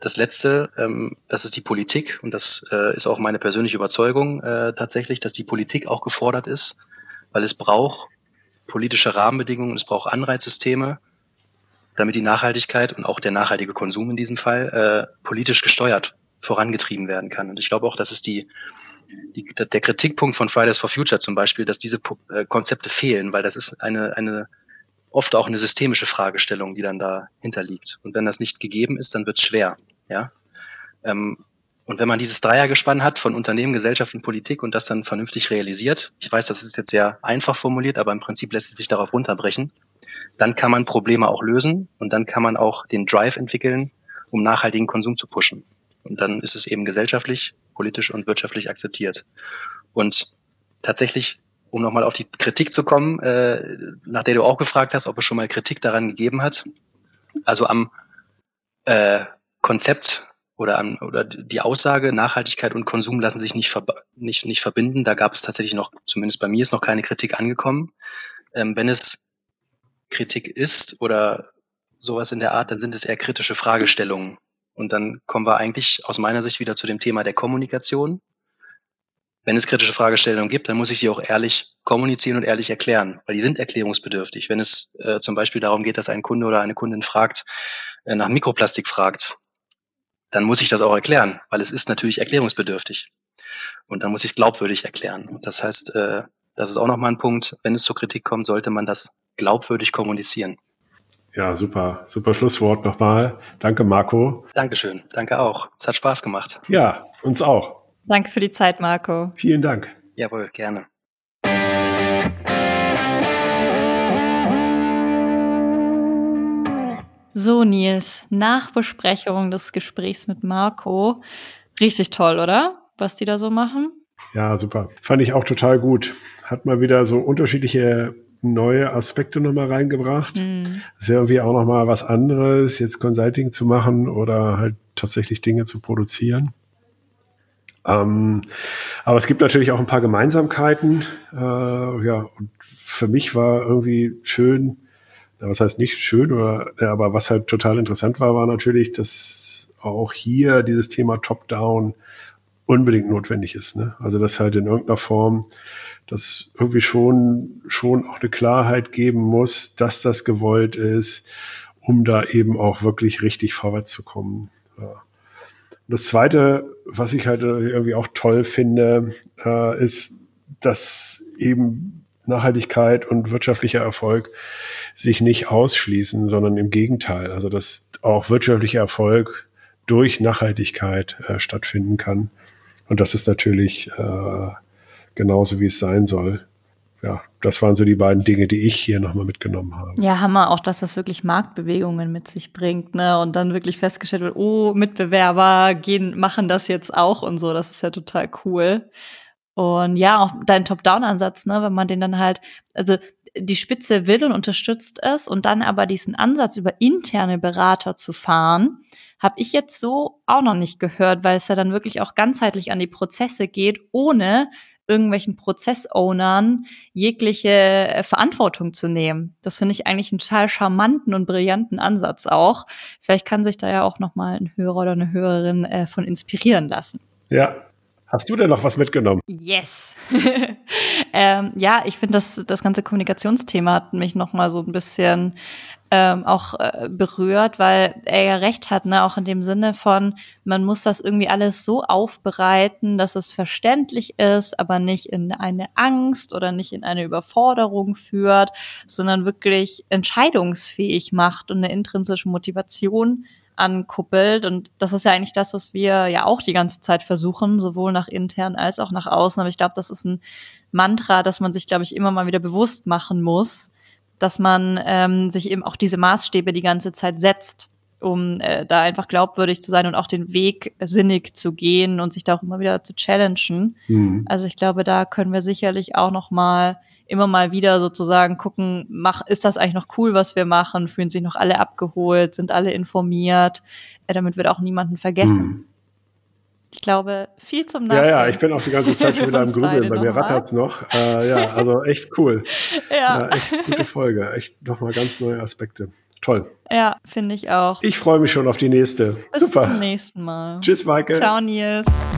das Letzte, ähm, das ist die Politik. Und das äh, ist auch meine persönliche Überzeugung äh, tatsächlich, dass die Politik auch gefordert ist, weil es braucht politische Rahmenbedingungen, es braucht Anreizsysteme, damit die Nachhaltigkeit und auch der nachhaltige Konsum in diesem Fall äh, politisch gesteuert vorangetrieben werden kann. Und ich glaube auch, das ist die, die, der Kritikpunkt von Fridays for Future zum Beispiel, dass diese äh, Konzepte fehlen, weil das ist eine, eine oft auch eine systemische Fragestellung, die dann dahinter liegt. Und wenn das nicht gegeben ist, dann wird es schwer. Ja? Ähm, und wenn man dieses Dreiergespann hat von Unternehmen, Gesellschaft und Politik und das dann vernünftig realisiert, ich weiß, das ist jetzt sehr einfach formuliert, aber im Prinzip lässt es sich darauf runterbrechen, dann kann man Probleme auch lösen und dann kann man auch den Drive entwickeln, um nachhaltigen Konsum zu pushen. Und dann ist es eben gesellschaftlich, politisch und wirtschaftlich akzeptiert. Und tatsächlich, um nochmal auf die Kritik zu kommen, äh, nach der du auch gefragt hast, ob es schon mal Kritik daran gegeben hat. Also am äh, Konzept oder, am, oder die Aussage, Nachhaltigkeit und Konsum lassen sich nicht, verb- nicht, nicht verbinden. Da gab es tatsächlich noch, zumindest bei mir ist noch keine Kritik angekommen. Ähm, wenn es Kritik ist oder sowas in der Art, dann sind es eher kritische Fragestellungen. Und dann kommen wir eigentlich aus meiner Sicht wieder zu dem Thema der Kommunikation. Wenn es kritische Fragestellungen gibt, dann muss ich sie auch ehrlich kommunizieren und ehrlich erklären, weil die sind erklärungsbedürftig. Wenn es äh, zum Beispiel darum geht, dass ein Kunde oder eine Kundin fragt, äh, nach Mikroplastik fragt, dann muss ich das auch erklären, weil es ist natürlich erklärungsbedürftig. Und dann muss ich es glaubwürdig erklären. Und das heißt, äh, das ist auch nochmal ein Punkt, wenn es zur Kritik kommt, sollte man das glaubwürdig kommunizieren. Ja, super, super Schlusswort nochmal. Danke, Marco. Dankeschön, danke auch. Es hat Spaß gemacht. Ja, uns auch. Danke für die Zeit, Marco. Vielen Dank. Jawohl, gerne. So, Nils, Nachbesprechung des Gesprächs mit Marco. Richtig toll, oder? Was die da so machen? Ja, super. Fand ich auch total gut. Hat mal wieder so unterschiedliche neue Aspekte nochmal reingebracht. Mhm. Das ist ja irgendwie auch nochmal was anderes, jetzt Consulting zu machen oder halt tatsächlich Dinge zu produzieren. Ähm, aber es gibt natürlich auch ein paar Gemeinsamkeiten. Äh, ja, und für mich war irgendwie schön, ja, was heißt nicht schön, oder, ja, aber was halt total interessant war, war natürlich, dass auch hier dieses Thema Top-Down unbedingt notwendig ist. Ne? Also dass halt in irgendeiner Form das irgendwie schon, schon auch eine Klarheit geben muss, dass das gewollt ist, um da eben auch wirklich richtig vorwärts zu kommen. Ja. Und das Zweite, was ich halt irgendwie auch toll finde, äh, ist, dass eben Nachhaltigkeit und wirtschaftlicher Erfolg sich nicht ausschließen, sondern im Gegenteil. Also dass auch wirtschaftlicher Erfolg durch Nachhaltigkeit äh, stattfinden kann. Und das ist natürlich äh, genauso, wie es sein soll. Ja, das waren so die beiden Dinge, die ich hier nochmal mitgenommen habe. Ja, Hammer auch, dass das wirklich Marktbewegungen mit sich bringt, ne? Und dann wirklich festgestellt wird, oh, Mitbewerber gehen, machen das jetzt auch und so. Das ist ja total cool. Und ja, auch dein Top-Down-Ansatz, ne, wenn man den dann halt, also die Spitze will und unterstützt es und dann aber diesen Ansatz über interne Berater zu fahren, habe ich jetzt so auch noch nicht gehört, weil es ja dann wirklich auch ganzheitlich an die Prozesse geht, ohne irgendwelchen Prozessownern jegliche Verantwortung zu nehmen. Das finde ich eigentlich einen total charmanten und brillanten Ansatz auch. Vielleicht kann sich da ja auch noch mal ein Hörer oder eine Hörerin äh, von inspirieren lassen. Ja. Hast du denn noch was mitgenommen? Yes. ähm, ja, ich finde, das, das ganze Kommunikationsthema hat mich noch mal so ein bisschen ähm, auch äh, berührt, weil er ja recht hat, ne, auch in dem Sinne von, man muss das irgendwie alles so aufbereiten, dass es verständlich ist, aber nicht in eine Angst oder nicht in eine Überforderung führt, sondern wirklich entscheidungsfähig macht und eine intrinsische Motivation ankuppelt. Und das ist ja eigentlich das, was wir ja auch die ganze Zeit versuchen, sowohl nach intern als auch nach außen. Aber ich glaube, das ist ein Mantra, das man sich, glaube ich, immer mal wieder bewusst machen muss, dass man ähm, sich eben auch diese Maßstäbe die ganze Zeit setzt, um äh, da einfach glaubwürdig zu sein und auch den Weg sinnig zu gehen und sich da auch immer wieder zu challengen. Mhm. Also ich glaube, da können wir sicherlich auch noch mal immer mal wieder sozusagen gucken, mach, ist das eigentlich noch cool, was wir machen? Fühlen sich noch alle abgeholt? Sind alle informiert? Äh, damit wird auch niemanden vergessen. Hm. Ich glaube, viel zum Nachdenken. Ja, ja, ich bin auch die ganze Zeit schon wieder am Grübeln. Bei mir rattert's noch. Äh, ja, also echt cool. ja. ja, echt gute Folge. Echt nochmal ganz neue Aspekte. Toll. Ja, finde ich auch. Ich freue mich schon auf die nächste. Bis Super. zum nächsten Mal. Tschüss, Maike. Ciao, Nils.